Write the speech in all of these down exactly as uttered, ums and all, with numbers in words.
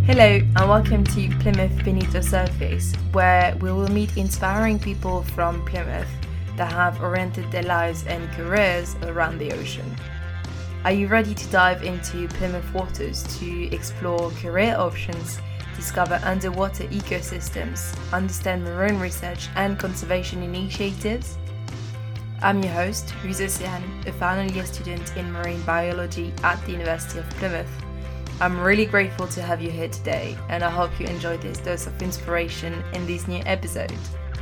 Hello and welcome to Plymouth Beneath the Surface, where we will meet inspiring people from Plymouth that have oriented their lives and careers around the ocean. Are you ready to dive into Plymouth waters to explore career options, discover underwater ecosystems, understand marine research and conservation initiatives? I'm your host, Louise Océane, a final year student in marine biology at the University of Plymouth. I'm really grateful to have you here today, and I hope you enjoy this dose of inspiration in this new episode.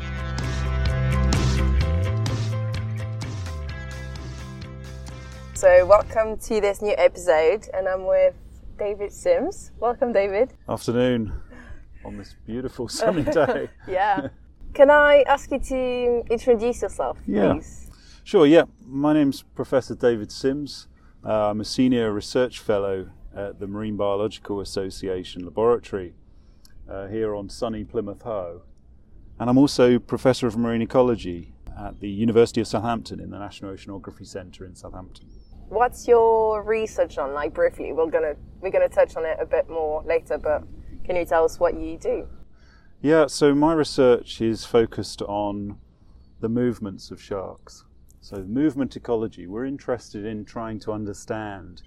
So welcome to this new episode, and I'm with David Sims. Welcome, David. Afternoon on this beautiful sunny day. Yeah. Can I ask you to introduce yourself, yeah. please? Sure, yeah. My name's Professor David Sims. Uh, I'm a Senior Research Fellow at the Marine Biological Association Laboratory uh, here on sunny Plymouth Hoe. And I'm also Professor of Marine Ecology at the University of Southampton in the National Oceanography Centre in Southampton. What's your research on, like briefly? We're gonna we're gonna touch on it a bit more later, but can you tell us what you do? Yeah, so my research is focused on the movements of sharks. So movement ecology, we're interested in trying to understand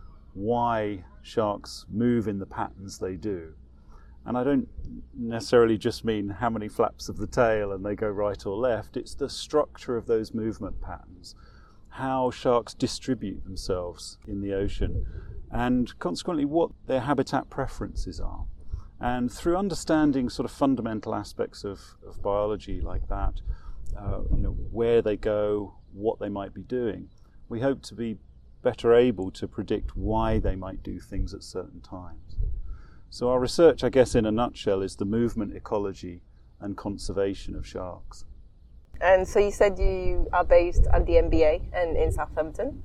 why sharks move in the patterns they do. And I don't necessarily just mean how many flaps of the tail and they go right or left, it's the structure of those movement patterns, how sharks distribute themselves in the ocean, and consequently what their habitat preferences are. And through understanding sort of fundamental aspects of, of biology like that, uh, you know, where they go, what they might be doing, we hope to be better able to predict why they might do things at certain times. So our research, I guess in a nutshell, is the movement ecology and conservation of sharks. And so you said you are based at the M B A and in Southampton.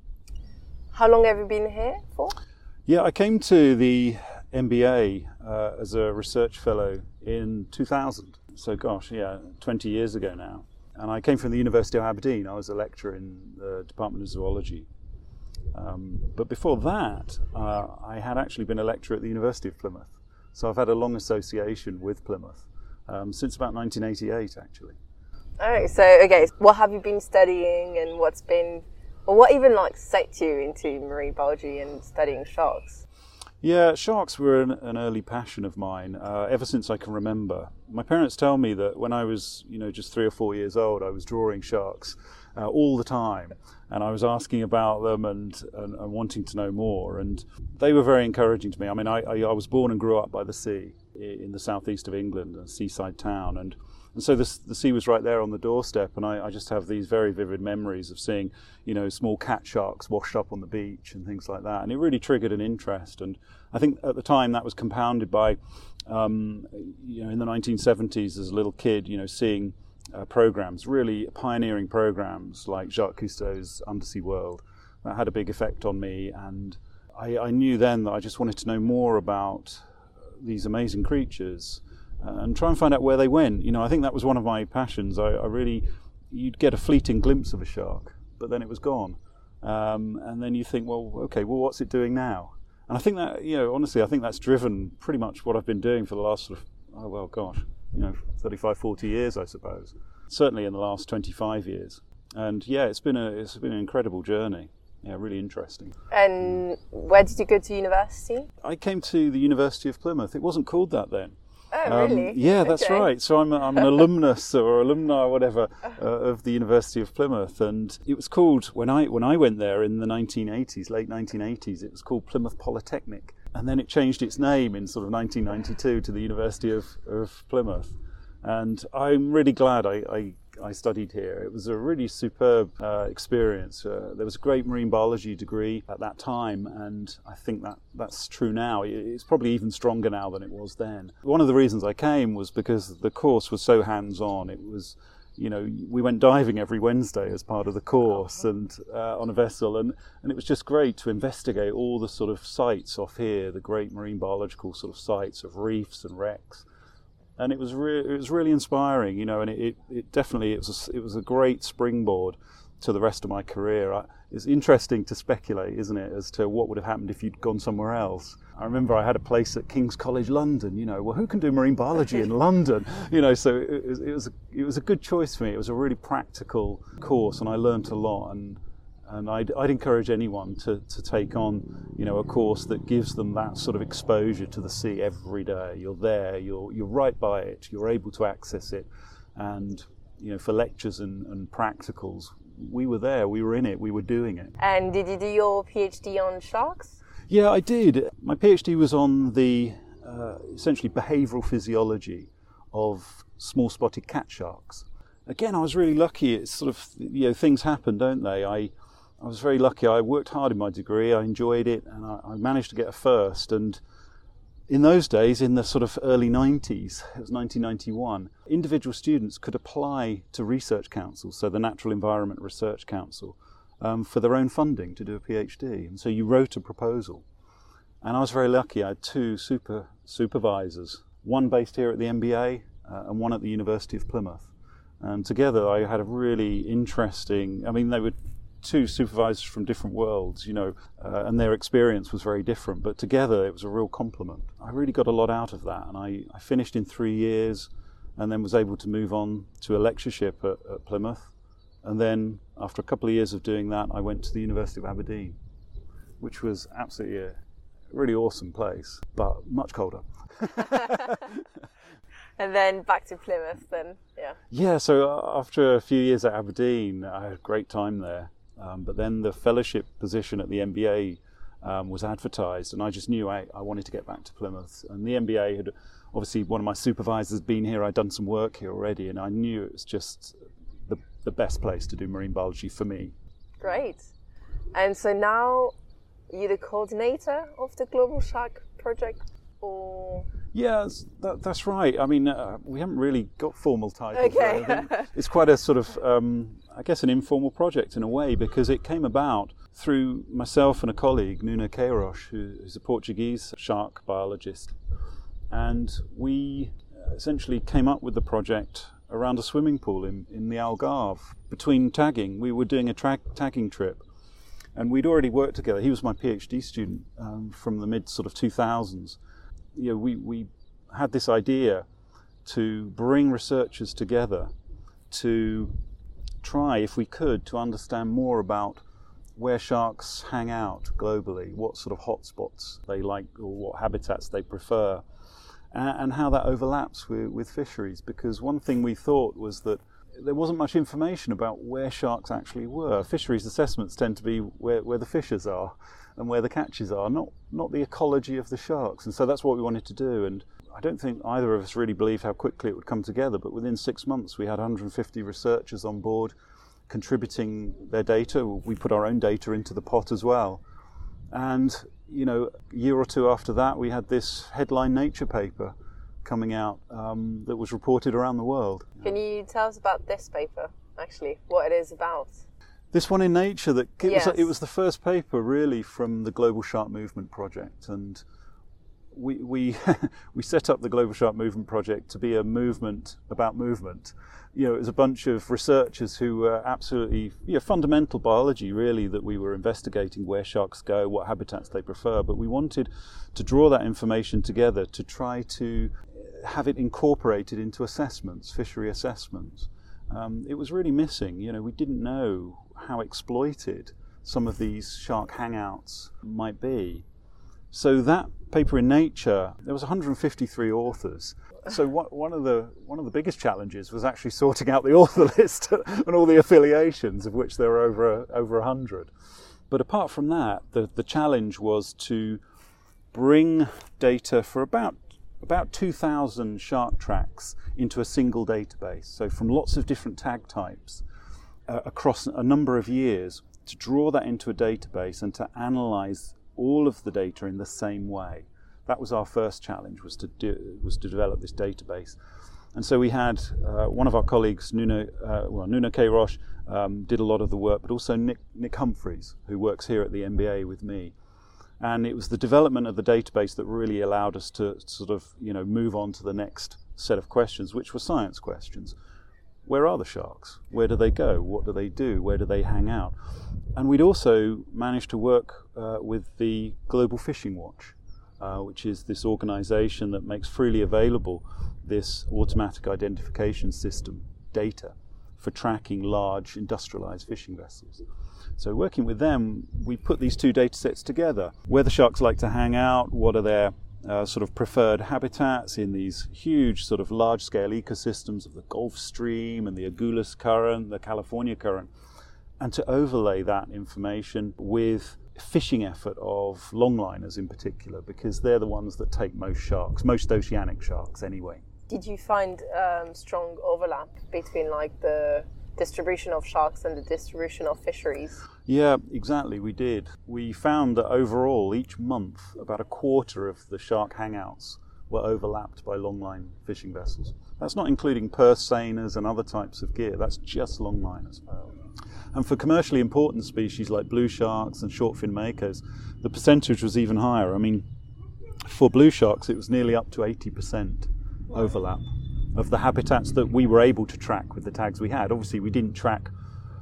How long have you been here for? Yeah, I came to the M B A uh, as a research fellow in two thousand. So gosh, yeah, twenty years ago now. And I came from the University of Aberdeen. I was a lecturer in the Department of Zoology. Um, but before that, uh, I had actually been a lecturer at the University of Plymouth. So I've had a long association with Plymouth um, since about nineteen eighty-eight, actually. All right, so, okay, what have you been studying and what's been, or what even like set you into marine biology and studying sharks? Yeah, sharks were an, an early passion of mine, uh, ever since I can remember. My parents tell me that when I was, you know, just three or four years old, I was drawing sharks uh, all the time, and I was asking about them and, and, and wanting to know more, and they were very encouraging to me. I mean, I, I, I was born and grew up by the sea in the southeast of England, a seaside town, and And so this, the sea was right there on the doorstep, and I, I just have these very vivid memories of seeing, you know, small cat sharks washed up on the beach and things like that. And it really triggered an interest. And I think at the time that was compounded by, um, you know, in the nineteen seventies as a little kid, you know, seeing uh, programs, really pioneering programs like Jacques Cousteau's Undersea World. That had a big effect on me, and I, I knew then that I just wanted to know more about these amazing creatures. Uh, and try and find out where they went. You know, I think that was one of my passions. I, I really, you'd get a fleeting glimpse of a shark, but then it was gone. Um, and then you think, well, okay, well, what's it doing now? And I think that, you know, honestly, I think that's driven pretty much what I've been doing for the last sort of, oh, well, gosh, you know, thirty-five, forty years, I suppose. Certainly in the last twenty-five years. And yeah, it's been a, it's been an incredible journey. Yeah, really interesting. And where did you go to university? I came to the University of Plymouth. It wasn't called that then. Oh, really? Um, yeah, that's okay. right. So I'm, a, I'm an alumnus or alumni or whatever uh, of the University of Plymouth, and it was called, when I when I went there in the nineteen eighties, late nineteen eighties, it was called Plymouth Polytechnic, and then it changed its name in sort of nineteen ninety-two to the University of, of Plymouth. And I'm really glad I, I, I studied here. It was a really superb uh, experience. Uh, there was a great marine biology degree at that time, and I think that that's true now. It's probably even stronger now than it was then. One of the reasons I came was because the course was so hands-on. It was, you know, we went diving every Wednesday as part of the course and uh, on a vessel, and, and it was just great to investigate all the sort of sites off here, the great marine biological sort of sites of reefs and wrecks. And it was re- it was really inspiring, you know, and it, it, it definitely it was a, it was a great springboard to the rest of my career. I, it's interesting to speculate, isn't it, as to what would have happened if you'd gone somewhere else. I remember I had a place at King's College London, you know, well, who can do marine biology in London? You know, so it was, it was, a, it was a good choice for me. It was a really practical course, and I learned a lot. And And I'd, I'd encourage anyone to, to take on, you know, a course that gives them that sort of exposure to the sea every day. You're there, you're you're right by it, you're able to access it. And, you know, for lectures and, and practicals, we were there, we were in it, we were doing it. And did you do your PhD on sharks? Yeah, I did. My PhD was on the uh, essentially behavioural physiology of small spotted cat sharks. Again, I was really lucky. It's sort of, you know, things happen, don't they? I I was very lucky. I worked hard in my degree, I enjoyed it, and I, I managed to get a first. And in those days, in the sort of early nineties, it was nineteen ninety-one, individual students could apply to research councils, so the Natural Environment Research Council, um, for their own funding to do a PhD. And so you wrote a proposal. And I was very lucky. I had two super supervisors, one based here at the M B A uh, and one at the University of Plymouth. And together I had a really interesting, I mean, they were two supervisors from different worlds, you know, uh, and their experience was very different, but together it was a real compliment. I really got a lot out of that, and I, I finished in three years and then was able to move on to a lectureship at, at Plymouth. And then after a couple of years of doing that, I went to the University of Aberdeen, which was absolutely a really awesome place, but much colder. And then back to Plymouth then, yeah. Yeah, so after a few years at Aberdeen, I had a great time there. Um, but then the fellowship position at the M B A um, was advertised, and I just knew I, I wanted to get back to Plymouth. And the M B A had, obviously one of my supervisors had been here, I'd done some work here already, and I knew it was just the, the best place to do marine biology for me. Great. And so now you're the coordinator of the Global Shark Project, or... Yeah, that, that's right. I mean, uh, we haven't really got formal titles. Okay. I think it's quite a sort of, um, I guess, an informal project in a way, because it came about through myself and a colleague, Nuno Queiroz, who is a Portuguese shark biologist. And we essentially came up with the project around a swimming pool in, in the Algarve. Between tagging, we were doing a tra- tagging trip. And we'd already worked together. He was my PhD student um, from the mid sort of two thousands. You know, we, we had this idea to bring researchers together to try, if we could, to understand more about where sharks hang out globally, what sort of hotspots they like or what habitats they prefer, and, and how that overlaps with, with fisheries. Because one thing we thought was that there wasn't much information about where sharks actually were. Fisheries assessments tend to be where, where the fishes are and where the catches are, not not the ecology of the sharks. And so that's what we wanted to do. And I don't think either of us really believed how quickly it would come together, but within six months we had one hundred fifty researchers on board contributing their data. We put our own data into the pot as well. And, you know, a year or two after that, we had this headline Nature paper coming out um, that was reported around the world. Can you tell us about this paper, actually, what it is about? This one in Nature, that it, yes. was, it was the first paper really from the Global Shark Movement Project, and we we we set up the Global Shark Movement Project to be a movement about movement. You know, it was a bunch of researchers who were absolutely, you know, fundamental biology really that we were investigating, where sharks go, what habitats they prefer, but we wanted to draw that information together to try to have it incorporated into assessments, fishery assessments. Um, it was really missing. You know, we didn't know how exploited some of these shark hangouts might be. So that paper in Nature, there was one hundred fifty-three authors. So what, one of the one of the biggest challenges was actually sorting out the author list and all the affiliations, of which there were over a, over a hundred. But apart from that, the, the challenge was to bring data for about about two thousand shark tracks into a single database. So from lots of different tag types uh, across a number of years, to draw that into a database and to analyse all of the data in the same way. That was our first challenge, was to do, was to develop this database. And so we had uh, one of our colleagues, Nuno, uh, well, Nuno Queiroz, um, did a lot of the work, but also Nick, Nick Humphreys, who works here at the M B A with me. And it was the development of the database that really allowed us to sort of, you know, move on to the next set of questions, which were science questions. where are the sharks? Where do they go? What do they do? Where do they hang out? And we'd also managed to work uh, with the Global Fishing Watch, uh, which is this organisation that makes freely available this automatic identification system data for tracking large industrialised fishing vessels. So working with them, we put these two data sets together. Where the sharks like to hang out, what are their uh, sort of preferred habitats in these huge sort of large-scale ecosystems of the Gulf Stream and the Agulhas Current, the California Current, and to overlay that information with fishing effort of longliners in particular, because they're the ones that take most sharks, most oceanic sharks anyway. Did you find um, strong overlap between like the distribution of sharks and the distribution of fisheries? Yeah, exactly, we did. We found that overall, each month, about a quarter of the shark hangouts were overlapped by longline fishing vessels. That's not including purse seiners and other types of gear, that's just longliners. And for commercially important species like blue sharks and shortfin makos, the percentage was even higher. I mean, for blue sharks, it was nearly up to eighty percent overlap of the habitats that we were able to track with the tags we had. Obviously, we didn't track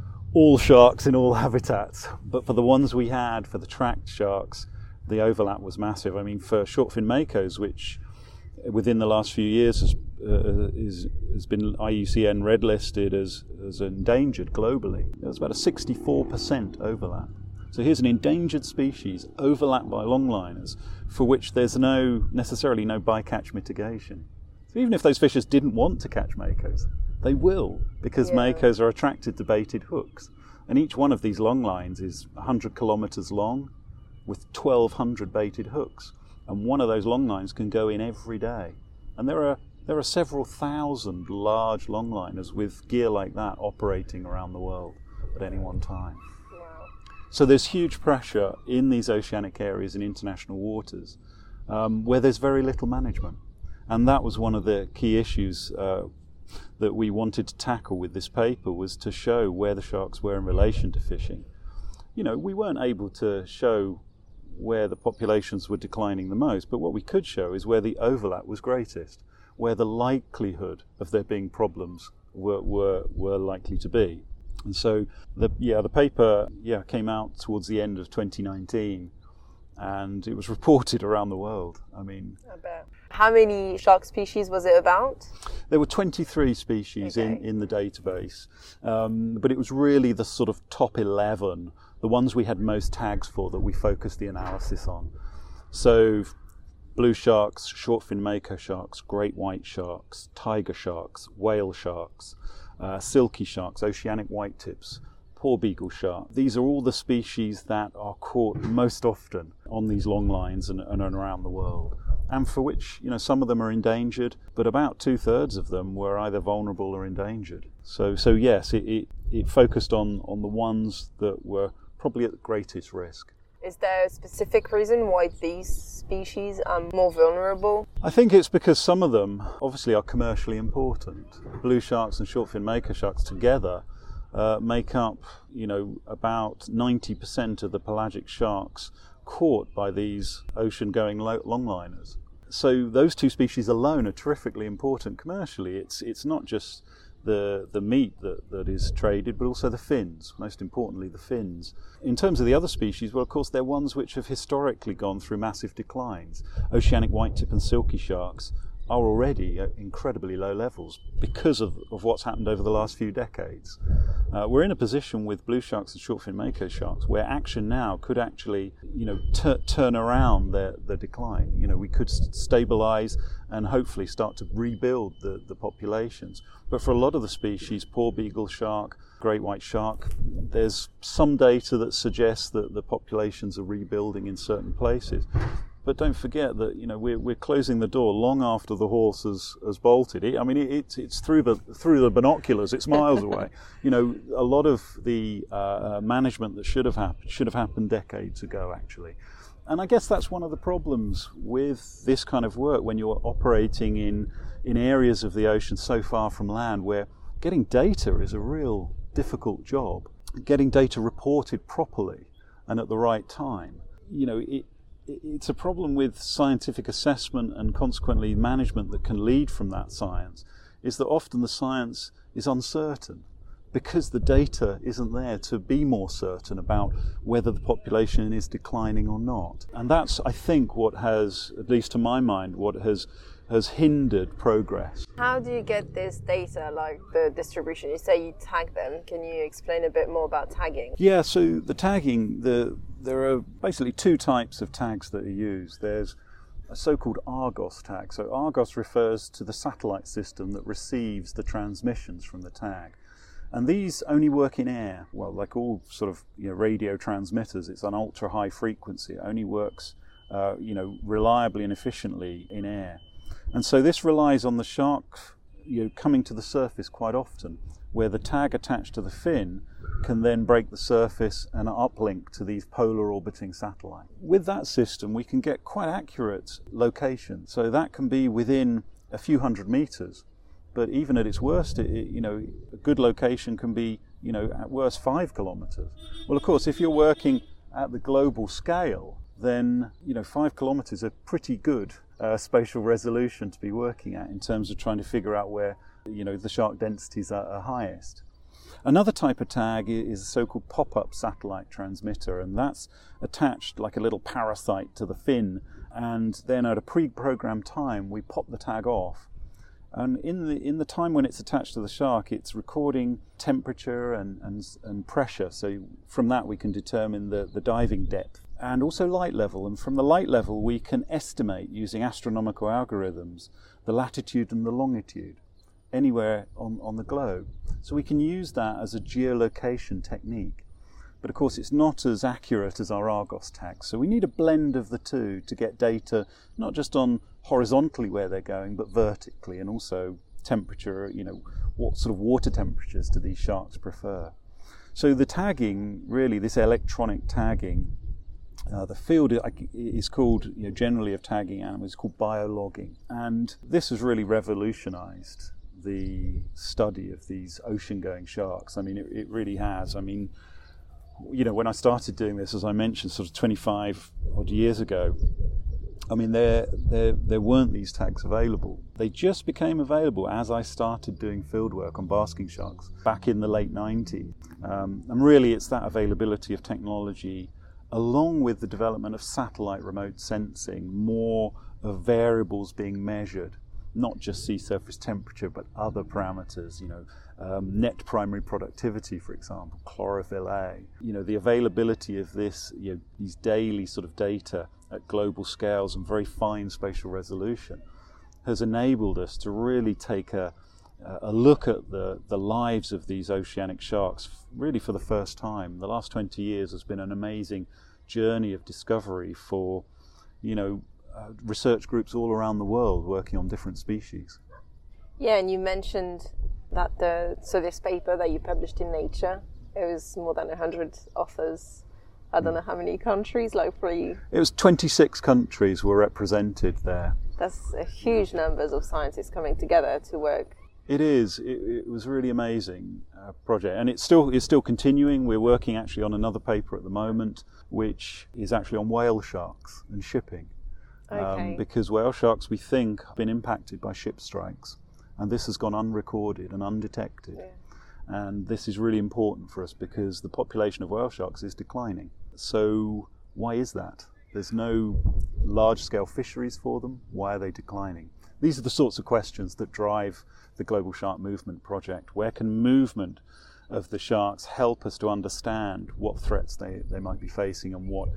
all sharks in all habitats, but for the ones we had, for the tracked sharks, the overlap was massive. I mean, for shortfin makos, which within the last few years has, uh, is, has been I U C N red listed as, as endangered globally, there's about a sixty-four percent overlap. So here's an endangered species overlapped by longliners for which there's no necessarily no bycatch mitigation. So even if those fishers didn't want to catch makos, they will, because yeah. makos are attracted to baited hooks. And each one of these long lines is one hundred kilometres long with twelve hundred baited hooks. And one of those long lines can go in every day. And there are there are several thousand large longliners with gear like that operating around the world at any one time. Wow. So there's huge pressure in these oceanic areas in international waters um, where there's very little management. And that was one of the key issues uh, that we wanted to tackle with this paper, was to show where the sharks were in relation to fishing. You know, we weren't able to show where the populations were declining the most, but what we could show is where the overlap was greatest, where the likelihood of there being problems were were, were likely to be. And so the yeah the paper yeah came out towards the end of twenty nineteen, and it was reported around the world. I mean, I bet. How many shark species was it about? There were twenty-three species okay. in, in the database, um, but it was really the sort of top eleven, the ones we had most tags for, that we focused the analysis on. So blue sharks, shortfin mako sharks, great white sharks, tiger sharks, whale sharks, uh, silky sharks, oceanic white tips, porbeagle shark. These are all the species that are caught most often on these long lines and, and around the world, and for which, you know, some of them are endangered, but about two-thirds of them were either vulnerable or endangered. So, so yes, it, it, it focused on, on the ones that were probably at the greatest risk. Is there a specific reason why these species are more vulnerable? I think it's because some of them obviously are commercially important. Blue sharks and shortfin mako sharks together uh, make up, you know, about ninety percent of the pelagic sharks caught by these ocean-going longliners. So those two species alone are terrifically important commercially. It's it's not just the the meat that, that is traded, but also the fins, most importantly the fins. In terms of the other species, well, of course, they're ones which have historically gone through massive declines. Oceanic whitetip and silky sharks are already at incredibly low levels because of, of what's happened over the last few decades. Uh, we're in a position with blue sharks and shortfin mako sharks where action now could actually, you know, t- turn around their, their decline. You know, we could st- stabilize and hopefully start to rebuild the, the populations. But for a lot of the species, porbeagle shark, great white shark, there's some data that suggests that the populations are rebuilding in certain places. But don't forget that, you know, we're we're closing the door long after the horse has, has bolted. It, I mean, it, it's it's through the through the binoculars. It's miles away. You know, a lot of the uh, management that should have happened should have happened decades ago, actually. And I guess that's one of the problems with this kind of work when you're operating in in areas of the ocean so far from land, where getting data is a real difficult job. Getting data reported properly and at the right time. You know, it. It's a problem with scientific assessment and consequently management that can lead from that science. is that often the science is uncertain because the data isn't there to be more certain about whether the population is declining or not. And that's, I think, what has, at least to my mind, what has has hindered progress. How do you get this data, like the distribution? You say you tag them. Can you explain a bit more about tagging? Yeah, so the tagging, the, there are basically two types of tags that are used. There's a so-called Argos tag. So Argos refers to the satellite system that receives the transmissions from the tag. And these only work in air. Well, like all sort of you know, radio transmitters, it's an ultra-high frequency. It only works uh, you know, reliably and efficiently in air. And so this relies on the shark you know, coming to the surface quite often, where the tag attached to the fin can then break the surface and uplink to these polar orbiting satellites. With that system, we can get quite accurate location. So that can be within a few hundred meters. But even at its worst, it, it, you know, a good location can be, you know, at worst five kilometers. Well, of course, if you're working at the global scale, then, you know, five kilometers are pretty good uh, spatial resolution to be working at in terms of trying to figure out where, you know, the shark densities are, are highest. Another type of tag is a so-called pop-up satellite transmitter, and that's attached like a little parasite to the fin, and then at a pre-programmed time, we pop the tag off. And in the in the time when it's attached to the shark, it's recording temperature and, and, and pressure. So from that we can determine the, the diving depth and also light level. And from the light level we can estimate, using astronomical algorithms, the latitude and the longitude anywhere on, on the globe. So we can use that as a geolocation technique. But of course it's not as accurate as our Argos tags. So we need a blend of the two to get data not just on horizontally where they're going, but vertically, and also temperature, you know, what sort of water temperatures do these sharks prefer. So the tagging, really, this electronic tagging, uh, the field is called, you know, generally of tagging animals, is called biologging. And this has really revolutionized the study of these ocean-going sharks. I mean, it, it really has. I mean, you know, when I started doing this, as I mentioned, sort of twenty-five odd years ago, I mean, there, there, there weren't these tags available. They just became available as I started doing fieldwork on basking sharks back in the late nineties. Um, and really, it's that availability of technology, along with the development of satellite remote sensing, more of variables being measured, not just sea surface temperature, but other parameters, you know, um, net primary productivity, for example, chlorophyll A. You know, the availability of this, you know, these daily sort of data at global scales and very fine spatial resolution has enabled us to really take a, a look at the, the lives of these oceanic sharks really for the first time. The last twenty years has been an amazing journey of discovery for, you know, uh, research groups all around the world working on different species. Yeah, and you mentioned that the so this paper that you published in Nature, it was more than one hundred authors. I don't know how many countries, like probably... It was twenty-six countries were represented there. That's a huge numbers of scientists coming together to work. It is. It, it was a really amazing uh, project, and it's still it's still continuing. We're working actually on another paper at the moment, which is actually on whale sharks and shipping. Okay. Um, because whale sharks, we think, have been impacted by ship strikes, and this has gone unrecorded and undetected. Yeah. And this is really important for us because the population of whale sharks is declining. So why is that? There's no large-scale fisheries for them. Why are they declining? These are the sorts of questions that drive the Global Shark Movement project. Where can movement of the sharks help us to understand what threats they, they might be facing and what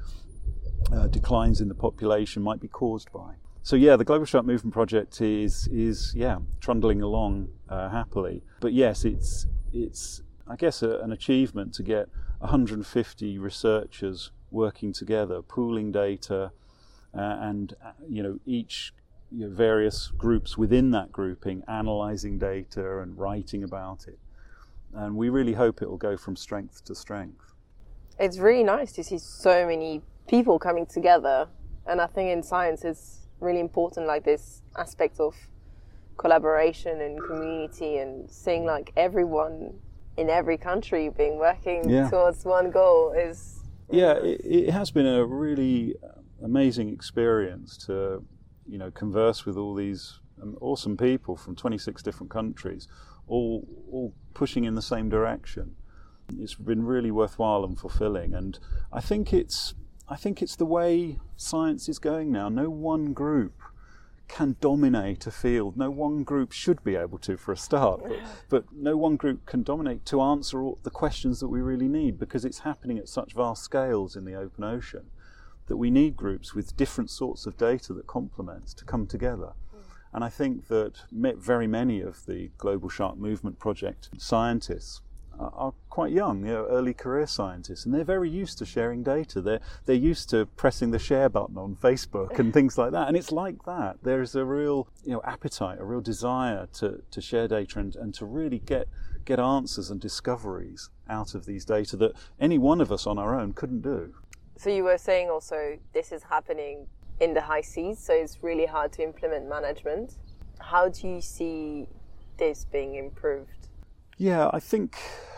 uh, declines in the population might be caused by? So yeah, the Global Shark Movement project is, is yeah, trundling along uh, happily. But yes, it's It's, I guess, a, an achievement to get one hundred fifty researchers working together, pooling data, uh, and you know each you know, various groups within that grouping analysing data and writing about it. And we really hope it will go from strength to strength. It's really nice to see so many people coming together, and I think in science it's really important, like this aspect of collaboration and community, and seeing like everyone in every country being working yeah. towards one goal is yeah it, it has been a really amazing experience to you know converse with all these um, awesome people from twenty-six different countries, all all pushing in the same direction. It's been really worthwhile and fulfilling, and I think it's I think it's the way science is going now. No one group can dominate a field. No one group should be able to, for a start, but, but no one group can dominate to answer all the questions that we really need, because it's happening at such vast scales in the open ocean that we need groups with different sorts of data that complement to come together. And I think that very many of the Global Shark Movement Project scientists are quite young, you know, early career scientists, and they're very used to sharing data. They're they're used to pressing the share button on Facebook and things like that. And it's like that. There is a real, you know, appetite, a real desire to, to share data and, and to really get get answers and discoveries out of these data that any one of us on our own couldn't do. So you were saying also this is happening in the high seas, so it's really hard to implement management. How do you see this being improved? Yeah, I think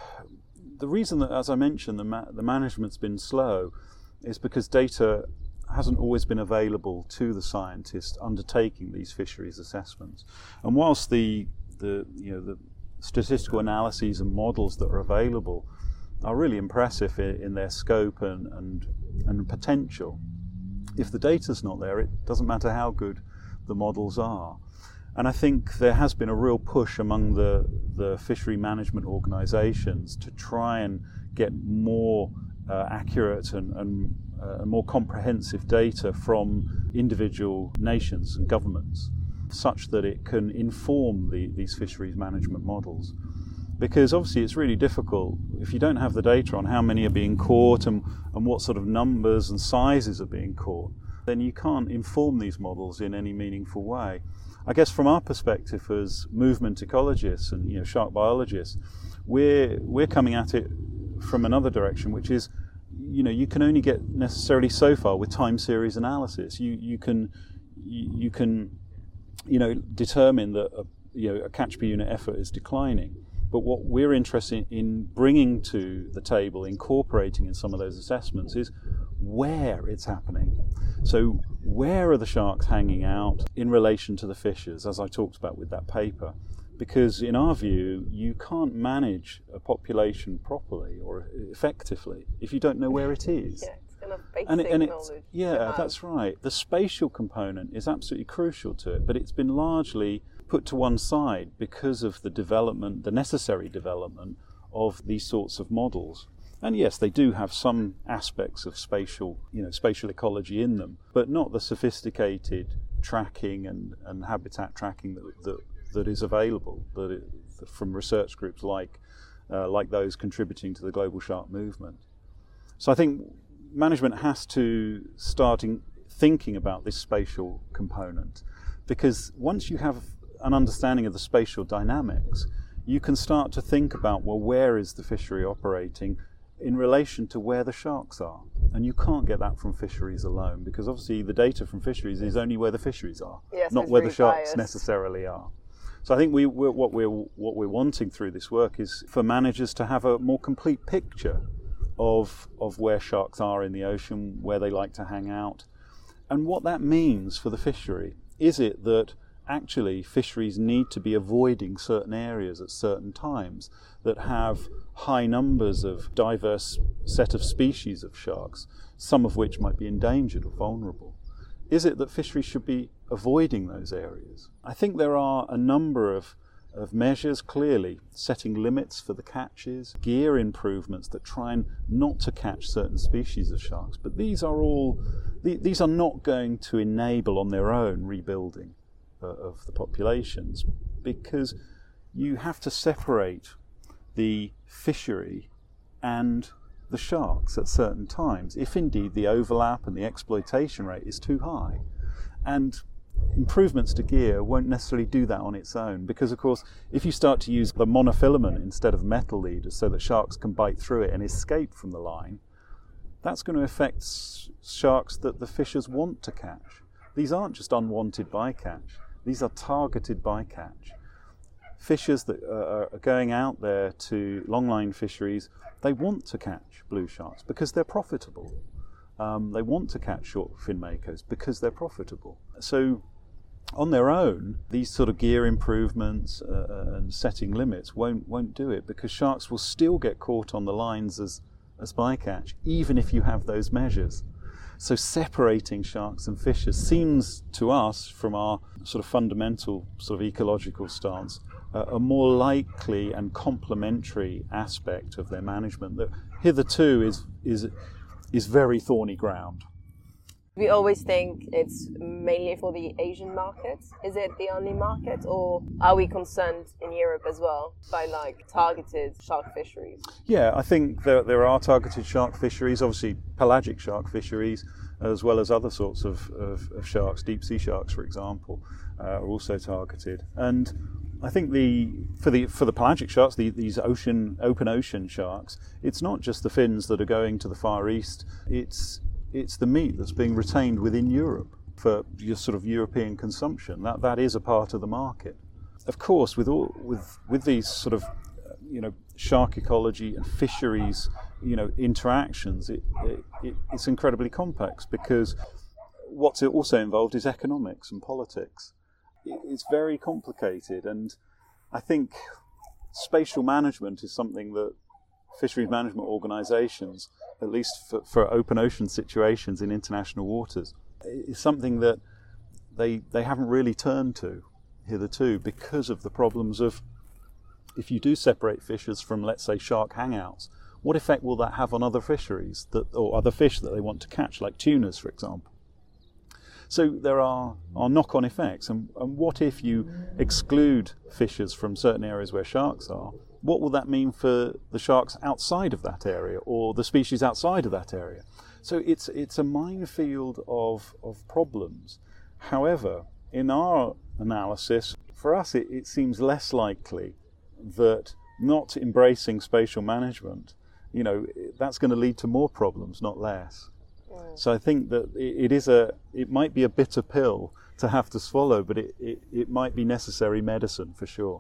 the reason that, as I mentioned, the, ma- the management's been slow is because data hasn't always been available to the scientists undertaking these fisheries assessments. And whilst the, the, you know, the statistical analyses and models that are available are really impressive in, in their scope and, and, and potential, if the data's not there, it doesn't matter how good the models are. And I think there has been a real push among the, the fishery management organisations to try and get more uh, accurate and, and uh, more comprehensive data from individual nations and governments, such that it can inform the, these fisheries management models. Because obviously it's really difficult if you don't have the data on how many are being caught and, and what sort of numbers and sizes are being caught, then you can't inform these models in any meaningful way. I guess from our perspective as movement ecologists and, you know, shark biologists, we're we're coming at it from another direction, which is, you know, you can only get necessarily so far with time series analysis. You you can you, you can you know determine that a, you know a catch per unit effort is declining. But what we're interested in bringing to the table, incorporating in some of those assessments, is where it's happening. So where are the sharks hanging out in relation to the fishes, as I talked about with that paper? Because in our view, you can't manage a population properly or effectively if you don't know where it is. Yeah, it's kind of basic and, and knowledge. It's, yeah, that's right. The spatial component is absolutely crucial to it, but it's been largely put to one side because of the development, the necessary development of these sorts of models. And yes, they do have some aspects of spatial, you know, spatial ecology in them, but not the sophisticated tracking and, and habitat tracking that, that that is available that it, from research groups like uh, like those contributing to the Global Shark Movement. So I think management has to start in thinking about this spatial component, because once you have an understanding of the spatial dynamics, you can start to think about, well, where is the fishery operating in relation to where the sharks are? And you can't get that from fisheries alone, because obviously the data from fisheries is only where the fisheries are, yes, not where the sharks biased. necessarily are. So I think we we're, what we're what we're wanting through this work is for managers to have a more complete picture of of where sharks are in the ocean, where they like to hang out, and what that means for the fishery. Is it that actually fisheries need to be avoiding certain areas at certain times that have high numbers of diverse set of species of sharks, some of which might be endangered or vulnerable? Is it that fisheries should be avoiding those areas? I think there are a number of, of measures, clearly setting limits for the catches, gear improvements that try and not to catch certain species of sharks, but these are all these are not going to enable on their own rebuilding of the populations, because you have to separate the fishery and the sharks at certain times, if indeed the overlap and the exploitation rate is too high. And improvements to gear won't necessarily do that on its own, because of course if you start to use the monofilament instead of metal leaders so that sharks can bite through it and escape from the line, that's going to affect sharks that the fishers want to catch. These aren't just unwanted bycatch. These are targeted bycatch. Fishers that are going out there to longline fisheries, they want to catch blue sharks because they're profitable. Um, they want to catch short fin makos because they're profitable. So On their own, these sort of gear improvements uh, and setting limits won't won't do it, because sharks will still get caught on the lines as, as bycatch, even if you have those measures. So separating sharks and fishes seems to us, from our sort of fundamental sort of ecological stance, uh, a more likely and complementary aspect of their management that hitherto is is is very thorny ground. We always think it's mainly for the Asian market. Is it the only market, or are we concerned in Europe as well by like targeted shark fisheries? Yeah, I think there, there are targeted shark fisheries, obviously pelagic shark fisheries, as well as other sorts of, of, of sharks, deep sea sharks, for example, uh, are also targeted. And I think the for the for the pelagic sharks, the, these ocean open ocean sharks, it's not just the fins that are going to the Far East. It's It's the meat that's being retained within Europe for your sort of European consumption. That that is a part of the market. Of course, with all with with these sort of you know shark ecology and fisheries you know interactions, it, it it's incredibly complex, because what's also involved is economics and politics. It's very complicated, and I think spatial management is something that fisheries management organisations, at least for, for open ocean situations in international waters, is something that they they haven't really turned to hitherto, because of the problems of, if you do separate fishes from, let's say, shark hangouts, what effect will that have on other fisheries that, or other fish that they want to catch, like tunas, for example? So there are, are knock-on effects, and, and what if you exclude fishes from certain areas where sharks are? What will that mean for the sharks outside of that area, or the species outside of that area? So it's it's a minefield of, of problems. However, in our analysis, for us it, it seems less likely that not embracing spatial management, you know, that's going to lead to more problems, not less. Mm. So I think that it, it is a, it might be a bitter pill to have to swallow, but it, it, it might be necessary medicine for sure.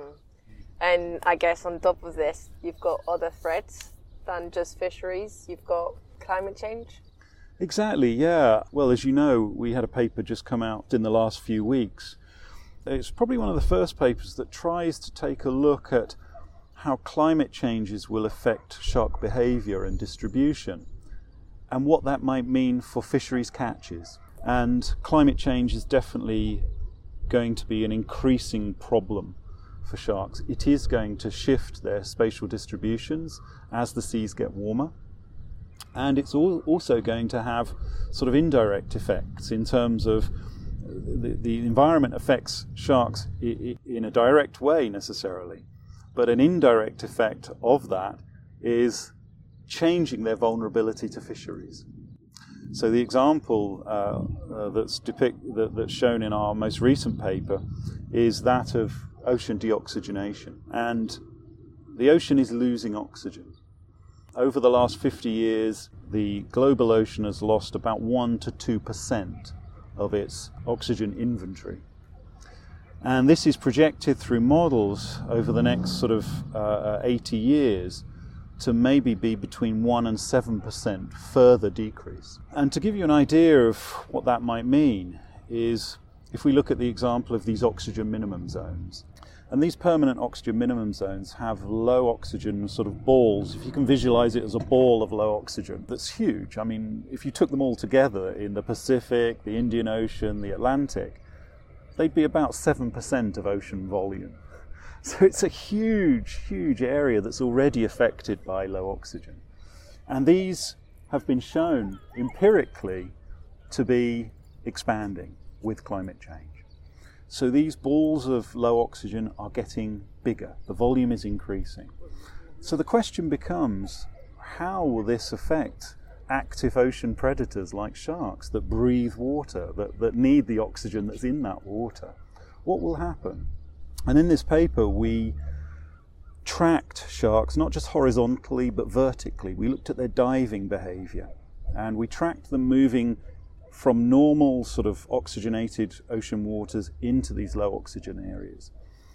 And I guess on top of this, you've got other threats than just fisheries. You've got climate change. Exactly, yeah. Well, as you know, we had a paper just come out in the last few weeks. It's probably one of the first papers that tries to take a look at how climate changes will affect shark behaviour and distribution, and what that might mean for fisheries catches. And climate change is definitely going to be an increasing problem for sharks. It is going to shift their spatial distributions as the seas get warmer, and it's also going to have sort of indirect effects in terms of the, the environment affects sharks in a direct way necessarily, but an indirect effect of that is changing their vulnerability to fisheries. So the example uh, uh, that's depict that, that's shown in our most recent paper is that of ocean deoxygenation, and the ocean is losing oxygen. Over the last fifty years, the global ocean has lost about one to two percent of its oxygen inventory, and this is projected through models over the next sort of uh, eighty years to maybe be between one and seven percent further decrease. And to give you an idea of what that might mean is, if we look at the example of these oxygen minimum zones, and these permanent oxygen minimum zones have low oxygen sort of balls. If you can visualize it as a ball of low oxygen, that's huge. I mean, if you took them all together in the Pacific, the Indian Ocean, the Atlantic, they'd be about seven percent of ocean volume. So it's a huge, huge area that's already affected by low oxygen. And these have been shown empirically to be expanding with climate change. So these balls of low oxygen are getting bigger. The volume is increasing. So the question becomes, how will this affect active ocean predators like sharks that breathe water, that, that need the oxygen that's in that water? What will happen? And in this paper we tracked sharks, not just horizontally but vertically. We looked at their diving behaviour, and we tracked them moving from normal sort of oxygenated ocean waters into these low oxygen areas.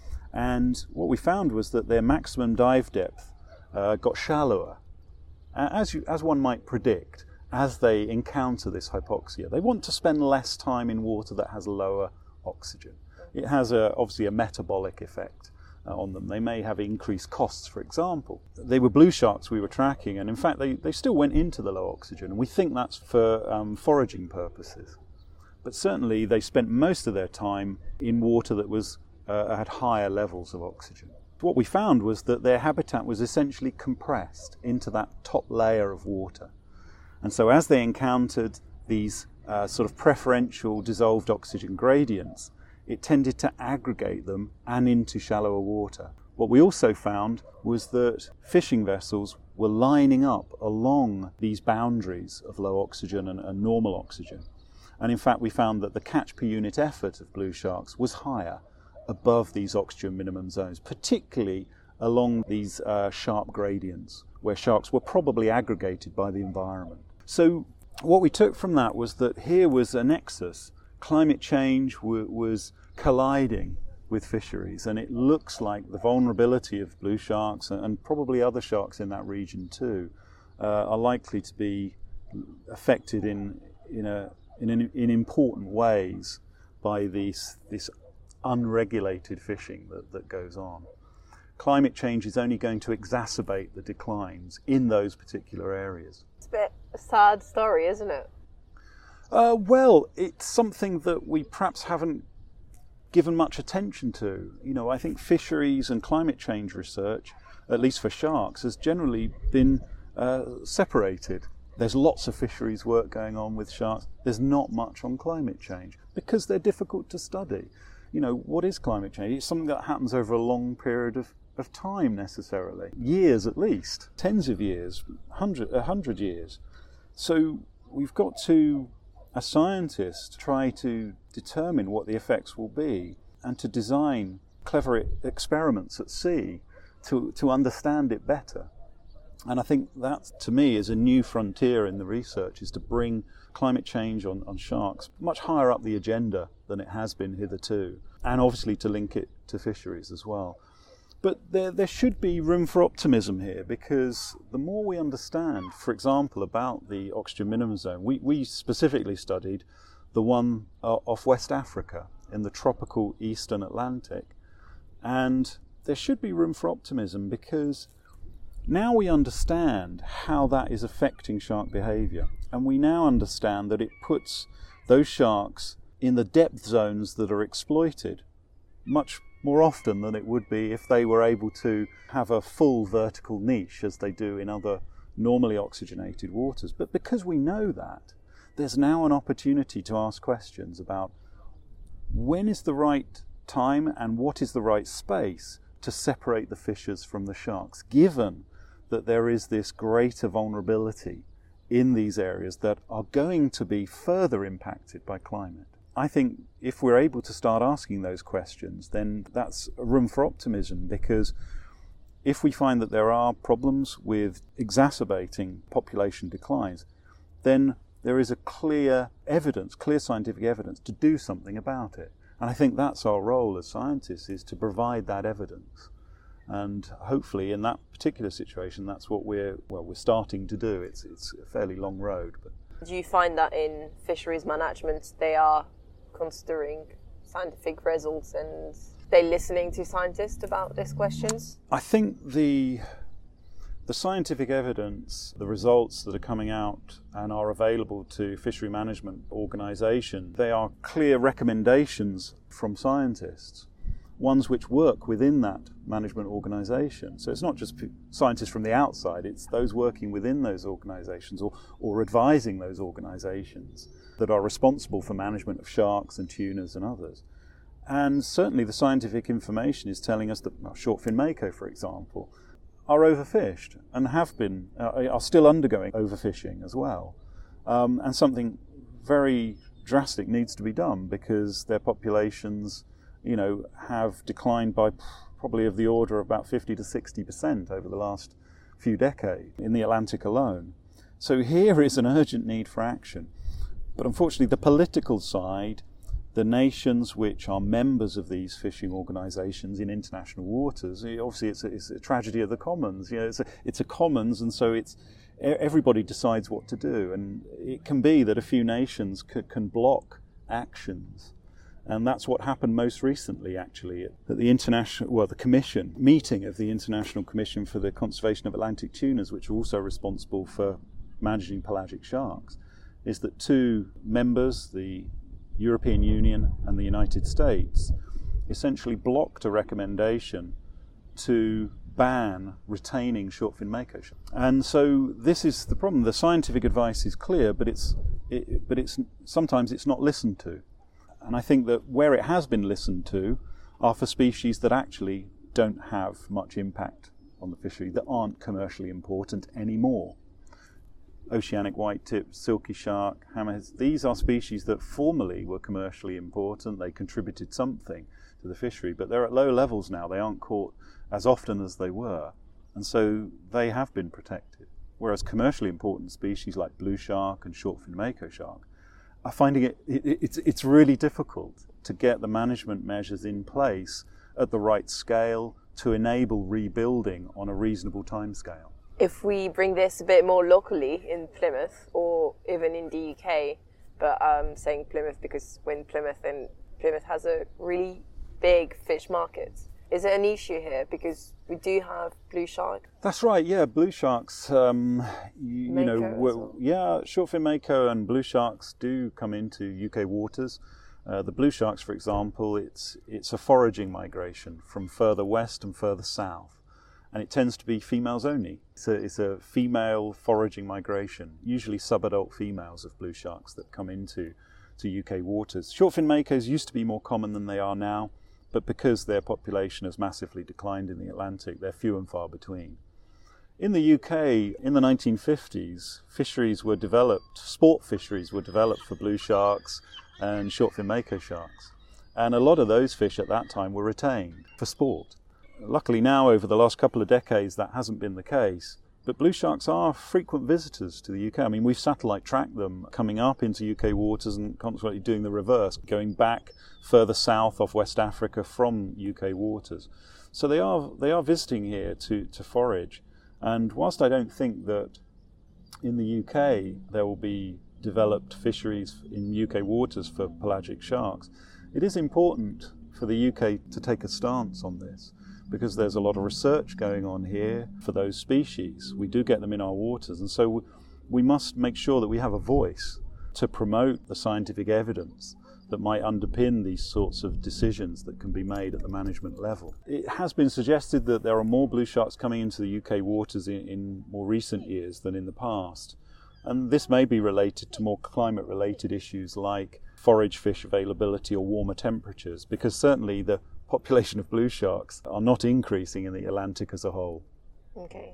And what we found was that their maximum dive depth uh, got shallower, as, you, as one might predict, as they encounter this hypoxia. They want to spend less time in water that has lower oxygen. It has a, obviously a metabolic effect uh, on them. They may have increased costs, for example. They were blue sharks we were tracking, and in fact they, they still went into the low oxygen, and we think that's for um, foraging purposes. But certainly they spent most of their time in water that was uh, had higher levels of oxygen. What we found was that their habitat was essentially compressed into that top layer of water. And so as they encountered these uh, sort of preferential dissolved oxygen gradients, it tended to aggregate them and into shallower water. What we also found was that fishing vessels were lining up along these boundaries of low oxygen and, and normal oxygen. And in fact, we found that the catch per unit effort of blue sharks was higher above these oxygen minimum zones, particularly along these uh, sharp gradients where sharks were probably aggregated by the environment. So what we took from that was that here was a nexus. Climate change w- was colliding with fisheries, and it looks like the vulnerability of blue sharks and, and probably other sharks in that region too uh, are likely to be affected in in, a, in, an, in important ways by these, this unregulated fishing that, that goes on. Climate change is only going to exacerbate the declines in those particular areas. It's a bit a sad story, isn't it? Uh, well, it's something that we perhaps haven't given much attention to. You know, I think fisheries and climate change research, at least for sharks, has generally been uh, separated. There's lots of fisheries work going on with sharks. There's not much on climate change because they're difficult to study. You know, what is climate change? It's something that happens over a long period of, of time necessarily. Years at least, tens of years, hundred, a hundred years. So we've got to, as scientists, try to determine what the effects will be and to design clever experiments at sea to, to understand it better. And I think that, to me, is a new frontier in the research, is to bring climate change on, on sharks much higher up the agenda than it has been hitherto, and obviously to link it to fisheries as well. But there, there should be room for optimism here, because the more we understand, for example, about the oxygen minimum zone, we, we specifically studied the one uh, off West Africa in the tropical Eastern Atlantic, and there should be room for optimism because now we understand how that is affecting shark behaviour, and we now understand that it puts those sharks in the depth zones that are exploited much more often than it would be if they were able to have a full vertical niche as they do in other normally oxygenated waters. But because we know that, there's now an opportunity to ask questions about when is the right time and what is the right space to separate the fishes from the sharks, given that there is this greater vulnerability in these areas that are going to be further impacted by climate. I think if we're able to start asking those questions, then that's a room for optimism, because if we find that there are problems with exacerbating population declines, then there is a clear evidence, clear scientific evidence to do something about it. And I think that's our role as scientists, is to provide that evidence. And hopefully in that particular situation, that's what we're, well, we're starting to do. It's, it's a fairly long road. But do you find that in fisheries management they are considering scientific results and they're listening to scientists about these questions? I think the the scientific evidence, the results that are coming out and are available to fishery management organisations, they are clear recommendations from scientists, ones which work within that management organisation. So it's not just scientists from the outside, it's those working within those organisations or, or advising those organisations that are responsible for management of sharks and tunas and others. And certainly the scientific information is telling us that well, shortfin mako, for example, are overfished and have been, uh, are still undergoing overfishing as well. Um, and something very drastic needs to be done, because their populations, you know, have declined by probably of the order of about fifty to sixty percent over the last few decades in the Atlantic alone. So here is an urgent need for action. But unfortunately, the political side, the nations which are members of these fishing organisations in international waters, obviously it's a, it's a tragedy of the commons. You know, it's a, it's a commons, and so it's everybody decides what to do. And it can be that a few nations c- can block actions And that's what happened most recently, actually, at the international, well, the commission meeting of the International Commission for the Conservation of Atlantic Tunas, which are also responsible for managing pelagic sharks, is that two members, the European Union and the United States, essentially blocked a recommendation to ban retaining short-fin mako sharks. And so this is the problem. The scientific advice is clear, but it's it, but it's sometimes it's not listened to. And I think that where it has been listened to are for species that actually don't have much impact on the fishery, that aren't commercially important anymore. Oceanic white-tip, silky shark, hammerheads, these are species that formerly were commercially important. They contributed something to the fishery, but they're at low levels now. They aren't caught as often as they were, and so they have been protected. Whereas commercially important species like blue shark and short-fin mako shark are finding it, it it's, it's really difficult to get the management measures in place at the right scale to enable rebuilding on a reasonable timescale. If we bring this a bit more locally in Plymouth or even in the U K, but I'm saying Plymouth because when Plymouth and Plymouth has a really big fish market, is it an issue here? Because we do have blue shark. That's right, yeah, blue sharks, um, you, you know, well. yeah, short-fin mako and blue sharks do come into U K waters. Uh, the blue sharks, for example, it's it's a foraging migration from further west and further south. And it tends to be females only. It's a, it's a female foraging migration, usually subadult females of blue sharks that come into to U K waters. Short-fin makos used to be more common than they are now, but because their population has massively declined in the Atlantic, they're few and far between. In the U K, in the nineteen fifties, fisheries were developed, sport fisheries were developed for blue sharks and short-fin mako sharks. And a lot of those fish at that time were retained for sport. Luckily now, over the last couple of decades, that hasn't been the case. But blue sharks are frequent visitors to the U K. I mean, we've satellite tracked them coming up into U K waters and consequently doing the reverse, going back further south off West Africa from U K waters. So they are they are visiting here to, to forage. And whilst I don't think that in the U K there will be developed fisheries in U K waters for pelagic sharks, it is important for the U K to take a stance on this, because there's a lot of research going on here for those species. We do get them in our waters, and so we must make sure that we have a voice to promote the scientific evidence that might underpin these sorts of decisions that can be made at the management level. It has been suggested that there are more blue sharks coming into the U K waters in, in more recent years than in the past, and this may be related to more climate-related issues like forage fish availability or warmer temperatures, because certainly the population of blue sharks are not increasing in the Atlantic as a whole. Okay,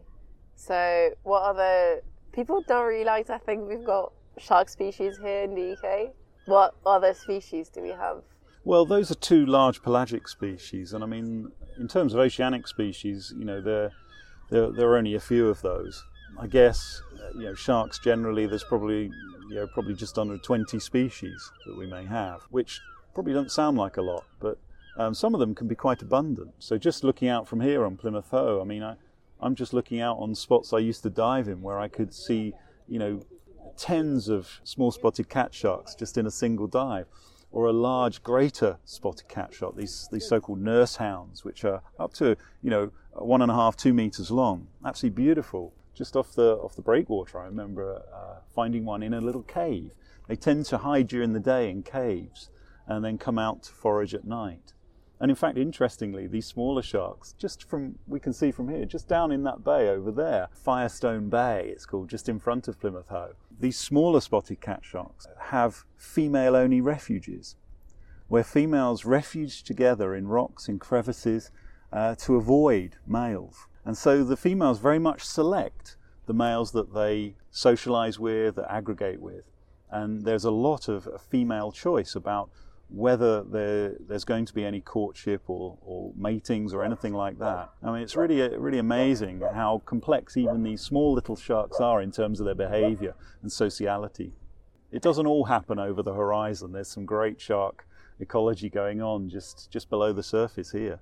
so what other people don't realise? I think we've got shark species here in the U K. What other species do we have? Well, those are two large pelagic species, and I mean, in terms of oceanic species, you know, there there, there are only a few of those. I guess, you know, sharks generally, there's probably, you know, probably just under twenty species that we may have, which probably doesn't sound like a lot, but Um, some of them can be quite abundant. So just looking out from here on Plymouth Hoe, I mean, I, I'm just looking out on spots I used to dive in where I could see, you know, tens of small spotted cat sharks just in a single dive, or a large greater spotted cat shark, these these so-called nurse hounds, which are up to, you know, one and a half, two meters long. Absolutely beautiful. Just off the off the breakwater, I remember uh, finding one in a little cave. They tend to hide during the day in caves and then come out to forage at night. And in fact, interestingly, these smaller sharks, just from, we can see from here, just down in that bay over there, Firestone Bay, it's called, just in front of Plymouth Hoe, these smaller spotted cat sharks have female-only refuges, where females refuge together in rocks, in crevices, uh, to avoid males. And so the females very much select the males that they socialise with, that aggregate with. And there's a lot of female choice about whether there, there's going to be any courtship or, or matings or anything like that. I mean, it's really really amazing how complex even these small little sharks are in terms of their behaviour and sociality. It doesn't all happen over the horizon. There's some great shark ecology going on just, just below the surface here.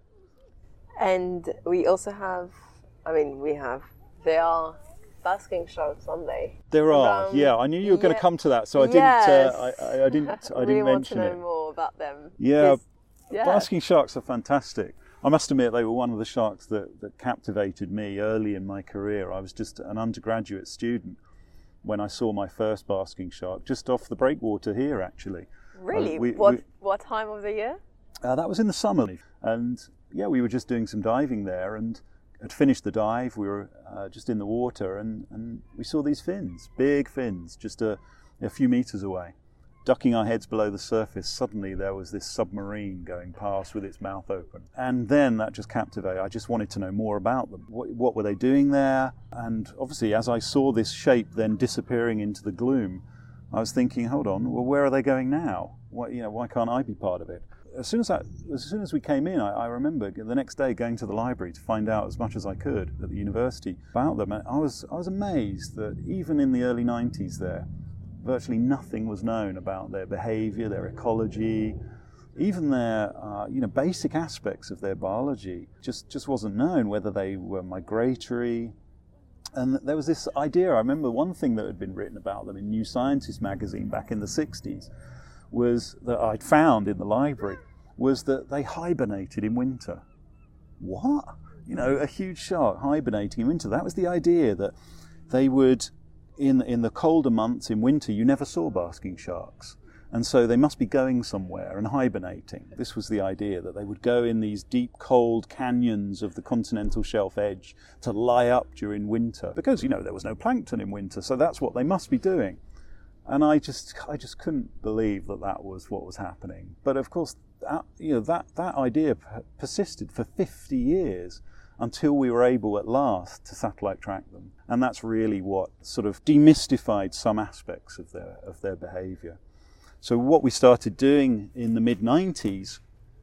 And we also have, I mean, we have, there are basking sharks, aren't they? There are, um, yeah. I knew you were going yeah, to come to that, so I didn't. Yes. Uh, I, I, I didn't. I, I didn't really mention want to know it. More about them. Yeah, Because- yeah. basking sharks are fantastic. I must admit they were one of the sharks that, that captivated me early in my career. I was just an undergraduate student when I saw my first basking shark, just off the breakwater here, actually. Really? Uh, we- what we- what time of the year? Uh, that was in the summer, and yeah, we were just doing some diving there, and had finished the dive. We were uh, just in the water, and, and we saw these fins, big fins, just a, a few meters away. Ducking our heads below the surface, suddenly there was this submarine going past with its mouth open. And then that just captivated. I just wanted to know more about them. What, what were they doing there? And obviously, as I saw this shape then disappearing into the gloom, I was thinking, hold on, well, where are they going now? Why, you know, why can't I be part of it? As soon as, I, as soon as we came in, I, I remember the next day going to the library to find out as much as I could at the university about them. And I was, I was amazed that even in the early nineties there, virtually nothing was known about their behavior, their ecology, even their uh, you know, basic aspects of their biology. Just, just wasn't known, whether they were migratory. And there was this idea, I remember one thing that had been written about them in New Scientist magazine back in the sixties, was that I'd found in the library, was that they hibernated in winter. What? You know, a huge shark hibernating in winter. That was the idea, that they would, in in the colder months in winter, you never saw basking sharks. And so they must be going somewhere and hibernating. This was the idea, that they would go in these deep, cold canyons of the continental shelf edge to lie up during winter. Because, you know, there was no plankton in winter, so that's what they must be doing. And I just, I just couldn't believe that that was what was happening. But of course, that, you know, that that idea persisted for fifty years until we were able at last to satellite track them. And that's really what sort of demystified some aspects of their of their behaviour. So what we started doing in the mid nineties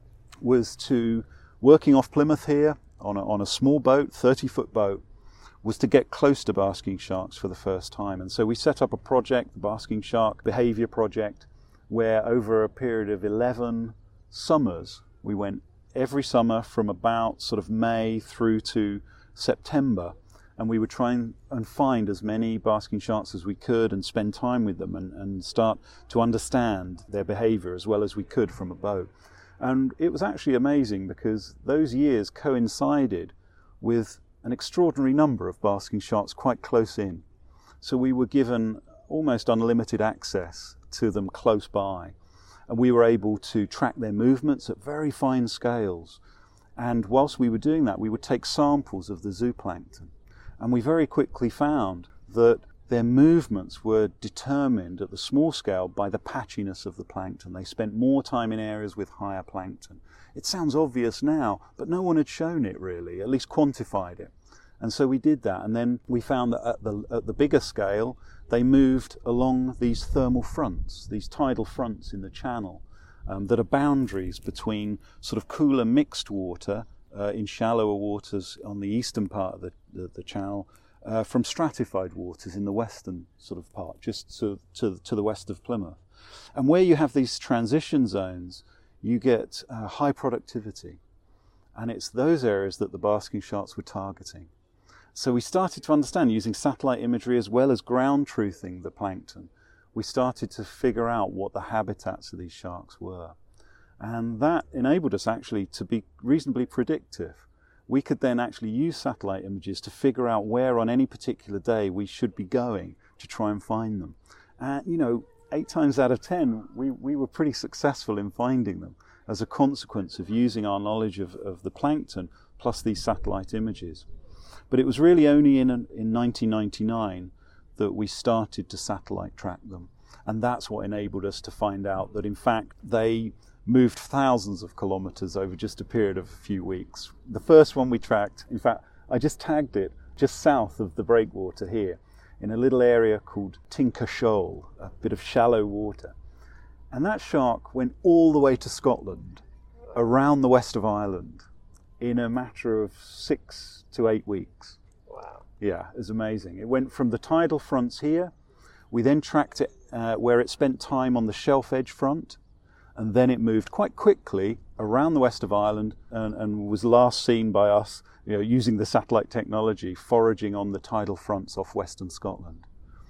was to, working off Plymouth here on a, on a small boat, thirty foot boat, was to get close to basking sharks for the first time. And so we set up a project, the Basking Shark Behaviour Project, where over a period of eleven summers, we went every summer from about sort of May through to September, and we would try and, and find as many basking sharks as we could and spend time with them and, and start to understand their behaviour as well as we could from a boat. And it was actually amazing, because those years coincided with an extraordinary number of basking sharks quite close in. So we were given almost unlimited access to them close by, and we were able to track their movements at very fine scales. And whilst we were doing that, we would take samples of the zooplankton, and we very quickly found that their movements were determined at the small scale by the patchiness of the plankton. They spent more time in areas with higher plankton. It sounds obvious now, but no one had shown it really, at least quantified it. And so we did that, and then we found that at the, at the bigger scale, they moved along these thermal fronts, these tidal fronts in the channel, um, that are boundaries between sort of cooler mixed water uh, in shallower waters on the eastern part of the, the, the channel, uh, from stratified waters in the western sort of part, just to, to, to the west of Plymouth. And where you have these transition zones, you get uh, high productivity. And it's those areas that the basking sharks were targeting. So we started to understand, using satellite imagery as well as ground truthing the plankton, we started to figure out what the habitats of these sharks were. And that enabled us actually to be reasonably predictive. We could then actually use satellite images to figure out where on any particular day we should be going to try and find them. And, you know, eight times out of ten, we, we were pretty successful in finding them as a consequence of using our knowledge of, of the plankton plus these satellite images. But it was really only in, in nineteen ninety-nine that we started to satellite track them. And that's what enabled us to find out that, in fact, they moved thousands of kilometres over just a period of a few weeks. The first one we tracked, in fact, I just tagged it just south of the breakwater here, in a little area called Tinker Shoal, a bit of shallow water. And that shark went all the way to Scotland, around the west of Ireland, in a matter of six to eight weeks. Wow. Yeah, it was amazing. It went from the tidal fronts here. We then tracked it uh, where it spent time on the shelf edge front, and then it moved quite quickly around the west of Ireland and, and was last seen by us, you know, using the satellite technology, foraging on the tidal fronts off western Scotland.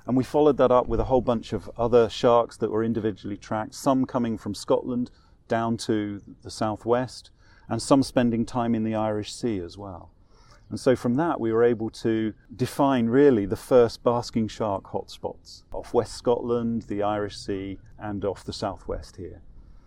And we followed that up with a whole bunch of other sharks that were individually tracked, some coming from Scotland down to the southwest, and some spending time in the Irish Sea as well. And so from that we were able to define really the first basking shark hotspots off West Scotland, the Irish Sea, and off the southwest here.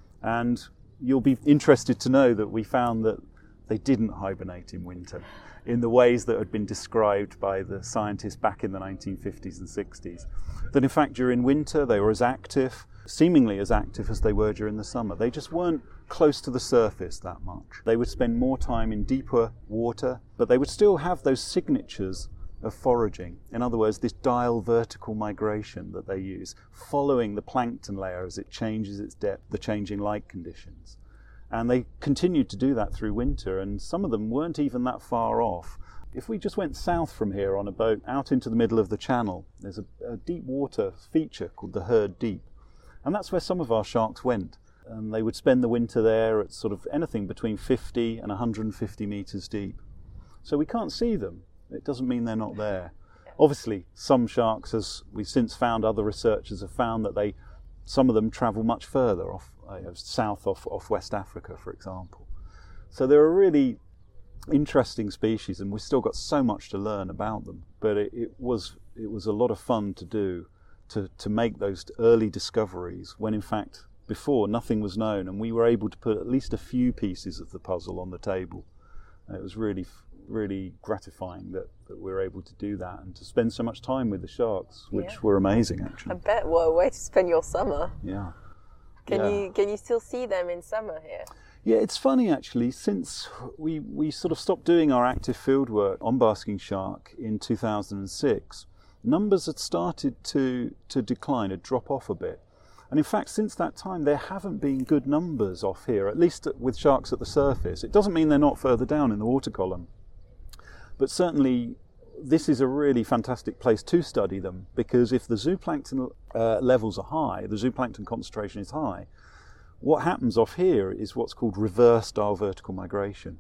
And you'll be interested to know that we found that they didn't hibernate in winter in the ways that had been described by the scientists back in the nineteen fifties and sixties. That in fact during winter they were as active, seemingly as active as they were during the summer. They just weren't close to the surface that much. They would spend more time in deeper water, but they would still have those signatures of foraging. In other words, this diel vertical migration that they use, following the plankton layer as it changes its depth, the changing light conditions. And they continued to do that through winter, and some of them weren't even that far off. If we just went south from here on a boat out into the middle of the channel, there's a, a deep water feature called the Herd Deep. And that's where some of our sharks went. And they would spend the winter there at sort of anything between fifty and one hundred fifty metres deep. So we can't see them. It doesn't mean they're not there. Obviously, some sharks, as we've since found, other researchers have found that they, some of them travel much further off, uh, south off, off West Africa, for example. So they're a really interesting species, and we've still got so much to learn about them. But it, it was it was a lot of fun to do, to, to make those early discoveries when in fact before nothing was known, and we were able to put at least a few pieces of the puzzle on the table. And it was really really gratifying that, that we were able to do that and to spend so much time with the sharks, which yeah. were amazing actually. I bet. What a way to spend your summer. Yeah. Can yeah. you can you still see them in summer here? Yeah, it's funny actually, since we, we sort of stopped doing our active field work on basking shark in two thousand six, numbers had started to, to decline, to drop off a bit. And in fact, since that time, there haven't been good numbers off here, at least with sharks at the surface. It doesn't mean they're not further down in the water column. But certainly, this is a really fantastic place to study them, because if the zooplankton uh, levels are high, the zooplankton concentration is high, what happens off here is what's called reverse diel vertical migration.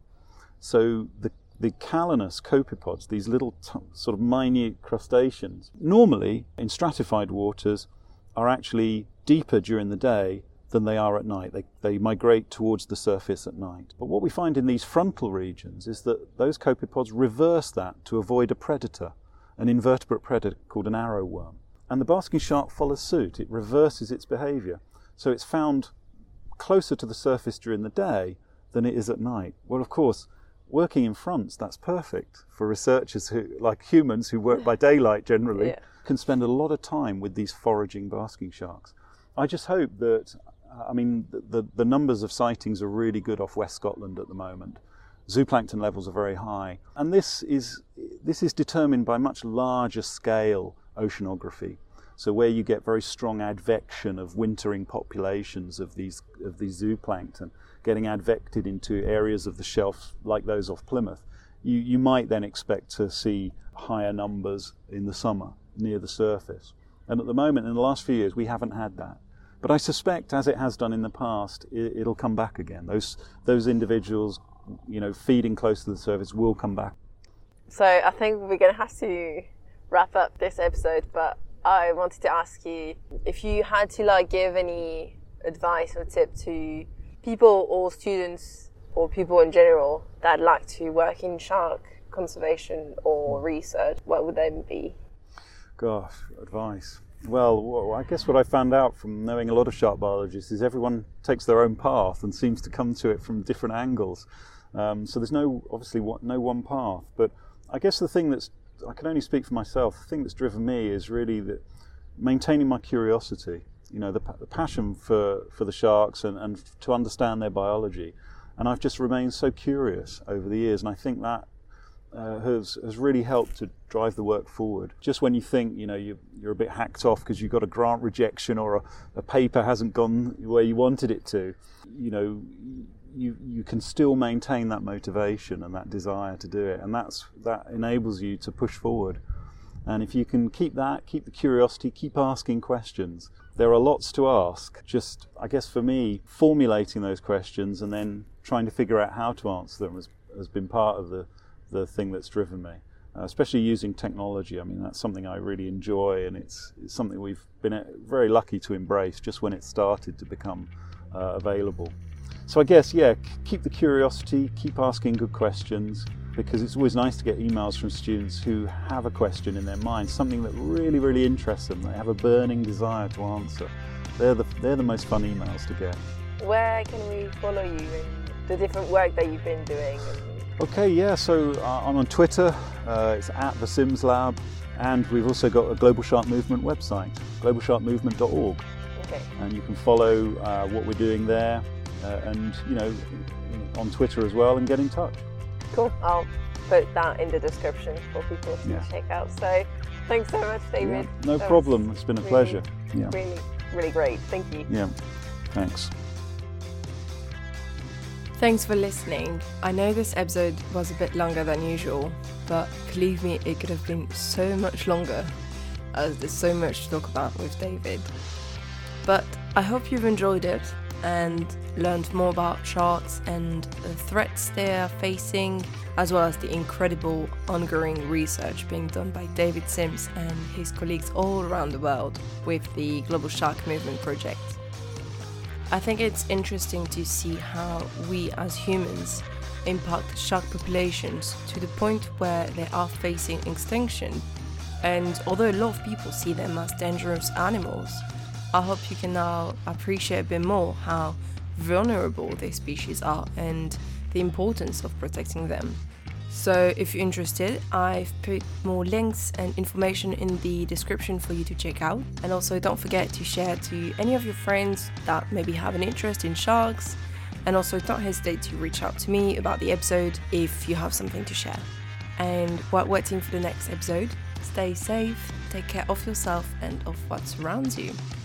So the, the calanus copepods, these little t- sort of minute crustaceans, normally in stratified waters are actually deeper during the day than they are at night. They, they migrate towards the surface at night. But what we find in these frontal regions is that those copepods reverse that to avoid a predator, an invertebrate predator called an arrowworm. And the basking shark follows suit. It reverses its behaviour. So it's found closer to the surface during the day than it is at night. Well, of course, working in fronts, that's perfect for researchers who, like humans who work by daylight generally, yeah. can spend a lot of time with these foraging basking sharks. I just hope that, I mean, the, the numbers of sightings are really good off West Scotland at the moment. Zooplankton levels are very high. And this is, this is determined by much larger scale oceanography. So where you get very strong advection of wintering populations of these, of these zooplankton, getting advected into areas of the shelf like those off Plymouth, you, you might then expect to see higher numbers in the summer near the surface. And at the moment, in the last few years, we haven't had that. But I suspect, as it has done in the past, it, it'll come back again. Those those individuals, you know, feeding close to the surface will come back. So I think we're going to have to wrap up this episode, but I wanted to ask you if you had to like give any advice or tip to people or students or people in general that like to work in shark conservation or research, what would they be? Gosh, advice. Well, I guess what I found out from knowing a lot of shark biologists is everyone takes their own path and seems to come to it from different angles. Um, so there's no, obviously, no one path. But I guess the thing that's, I can only speak for myself, the thing that's driven me is really that maintaining my curiosity, you know, the, the passion for, for the sharks and, and to understand their biology. And I've just remained so curious over the years, and I think that Uh, has has really helped to drive the work forward. Just when you think, you know, you, you're a bit hacked off because you've got a grant rejection or a, a paper hasn't gone where you wanted it to, you know, you you can still maintain that motivation and that desire to do it, and that's that enables you to push forward. And if you can keep that, keep the curiosity, keep asking questions. There are lots to ask. Just, I guess for me, formulating those questions and then trying to figure out how to answer them has, has been part of the the thing that's driven me. uh, especially using technology. I mean, that's something I really enjoy, and it's, it's something we've been uh, very lucky to embrace just when it started to become uh, available. So I guess, yeah, keep the curiosity, keep asking good questions, because it's always nice to get emails from students who have a question in their mind, something that really, really interests them. They have a burning desire to answer. They're the, they're the most fun emails to get. Where can we follow you in the different work that you've been doing? Okay, yeah, so uh, I'm on Twitter, uh, it's at the Sims Lab, and we've also got a Global Shark Movement website, global shark movement dot org. Okay. And you can follow uh, what we're doing there, uh, and, you know, on Twitter as well, and get in touch. Cool. I'll put that in the description for people to Yeah. check out. So thanks so much, David. Yeah, no That problem. was It's been a really, pleasure. Yeah. Really, really great. Thank you. Yeah. Thanks. Thanks for listening. I know this episode was a bit longer than usual, but believe me, it could have been so much longer, as there's so much to talk about with David. But I hope you've enjoyed it and learned more about sharks and the threats they are facing, as well as the incredible ongoing research being done by David Sims and his colleagues all around the world with the Global Shark Movement project. I think it's interesting to see how we as humans impact shark populations to the point where they are facing extinction. And although a lot of people see them as dangerous animals, I hope you can now appreciate a bit more how vulnerable these species are and the importance of protecting them. So if you're interested, I've put more links and information in the description for you to check out. And also don't forget to share to any of your friends that maybe have an interest in sharks. And also don't hesitate to reach out to me about the episode if you have something to share. And while waiting for the next episode, stay safe, take care of yourself and of what surrounds you.